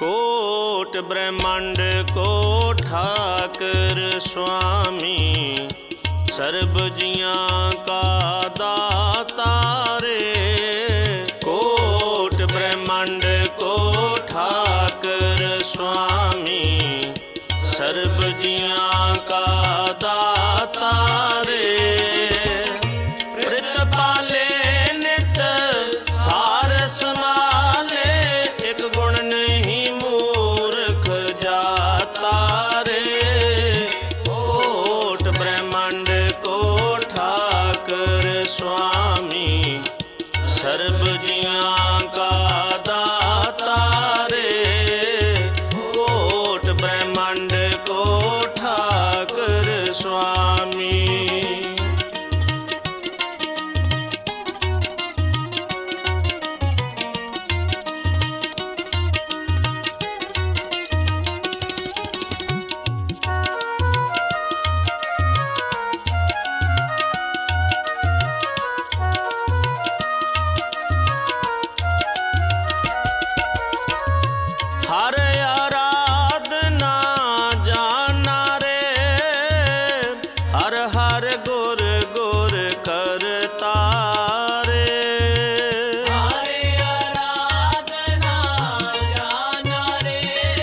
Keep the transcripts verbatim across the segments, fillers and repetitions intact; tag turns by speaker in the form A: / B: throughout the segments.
A: Coat ब्रह्मांड को ठाकर स्वामी, SERB जियां का दाता रे। कोट ब्रह्मांड को ठाकर स्वामी, सर्ब जियां का दाता रे। प्रित पाले नित सार समाले, एक गुण नहीं मूर्ख जाता रे। कोट ब्रह्मांड को ठाकर स्वामी, सर्ब जियां का दाता रे। कोट ब्रह्मांड को ठाकर स्वामी। हर आराधना जाना रे, हर हर गुर गुर करता रे।
B: हर आराधना जाना रे,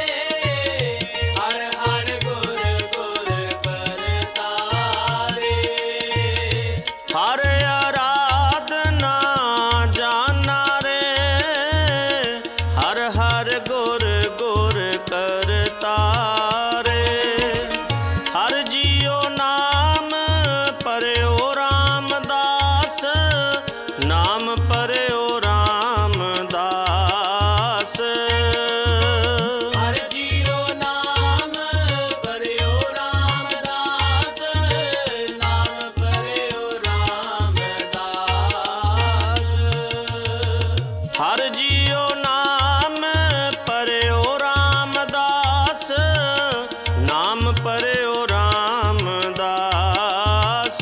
B: हर हर गुर गुर करता रे।
A: हर आराधना जाना रे, हर हर गुर गुर करता रे। हर जियो नाम परयो रामदास, नाम परयो रामदास।
B: हर जियो नाम परयो रामदास, नाम परयो रामदास।
A: हर जियो नाम परयो रामदास, नाम परयो रामदास।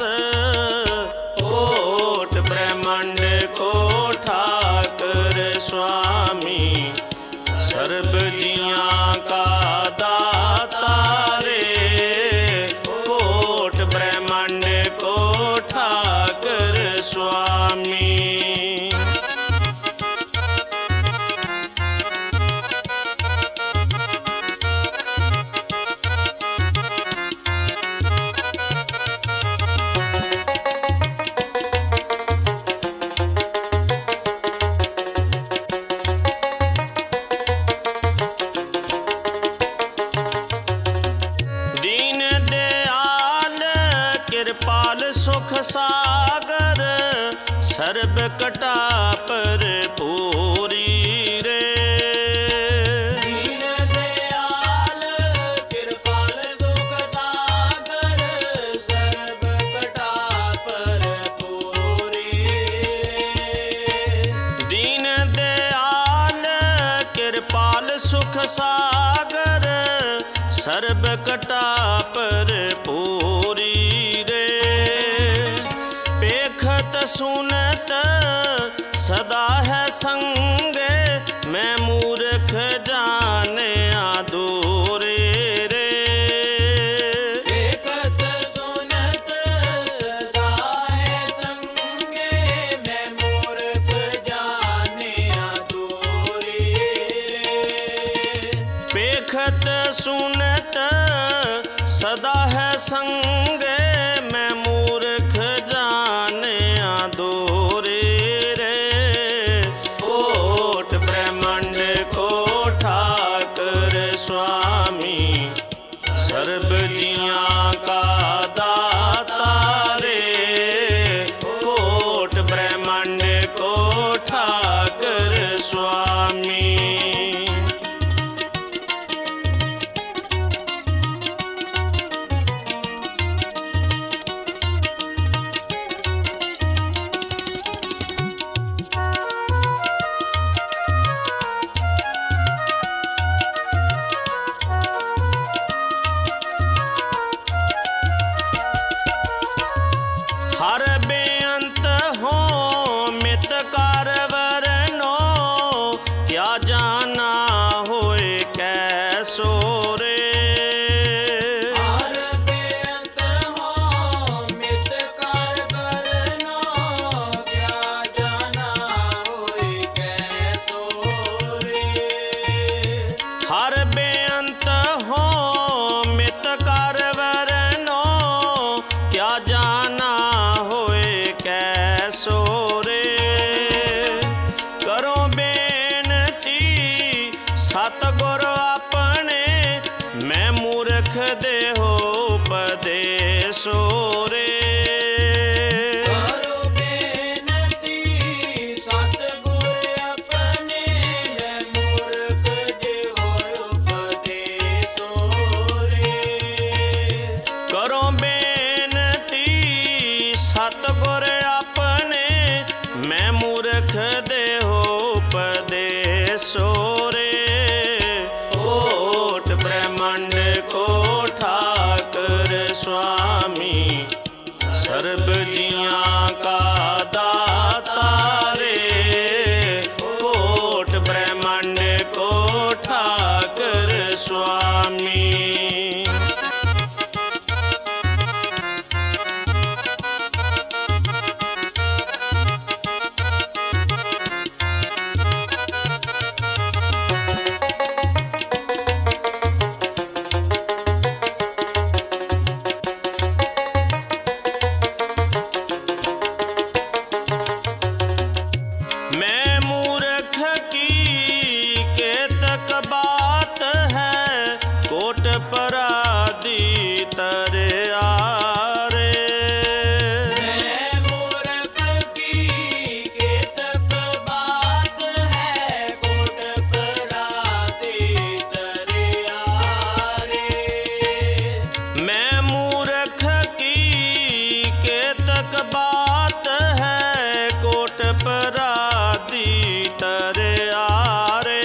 A: कोट ब्रह्मांड को ठाकर स्वामी, सर्ब जियां का दाता रे। कोट ब्रह्मांड को ठाकर स्वामी। दीन दयाल कृपाल सुख सागर, सर्ब कटा पर पूरी रे।
B: दीन दयाल कृपाल सुख सागर, सर्ब कटा पर पूरी रे।
A: दीन दयाल कृपाल सुख सागर, सर्ब कटा पर पूरी रे। पेखत सुनत सदा है संगे, मैं मूर्ख जाने आदूरे रे।
B: देखत सुनत सदा है संगे, मैं मूर्ख जाने अधूरी रे।
A: पेखत सुनत सदा है संगे, मैं मूर्ख जाने आदोरे रे। कोट ब्रह्मांड को ठाकर स्वामी, सर्ब जियां का दाता रे। कोट ब्रह्मांड को ठाकर स्वामी। हर बेअंत हो मित कारवर नो, क्या जाना होए सतगुर अपने मैं मूर्ख देहो उपदेशो रे।
B: करो बेनती सतगुर अपने मैं मूर्ख देहो उपदेशो रे।
A: करो बेनती सतगुर अपने मैं मूर्ख देहो उपदेशो रे। कोट ब्रह्मांड को ठाकर स्वामी सर्ब जियां का दाता रे। कोट ब्रह्मांड को ठाकर स्वामी। मैं मूर्ख की केतक बात है कोट परादी तरे आरे।
B: मैं मूर्ख की केतक बात है कोट परादी तरे आरे।
A: मैं मूर्ख की केतक बात है कोट परादी तरे आरे।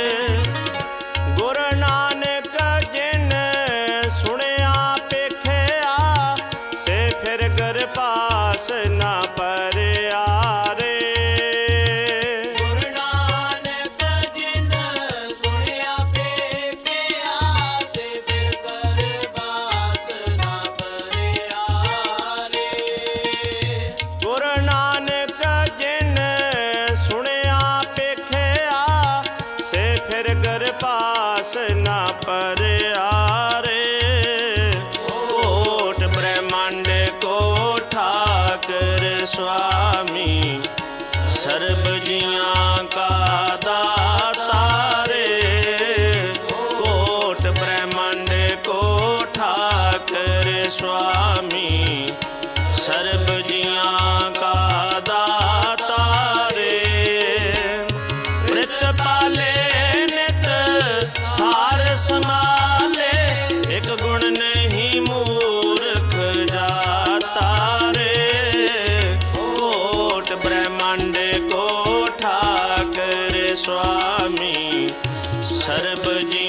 A: गुरु नानक जिन सुनिया पेखिया से फिर घर पास ना पर आरे।
B: गुरु नानक जिन सुनिया पेखिया से फिर कर बात ना परे आरे।
A: गुरु नानक जिन सुनिया पेखिया से फिर घर पास ना पर आरे। कोट ब्रह्मांड को ठाकर स्वामी सर्ब जियां का दाता रे। कोट ब्रह्मांड को ठाकर स्वामी सर्ब जियां का दाता रे। मृत पाले नित सार संभाले एक गुण नहीं मूर्ख जाता रे। कोट ब्रह्मांड को ठाकर स्वामी सर्ब जी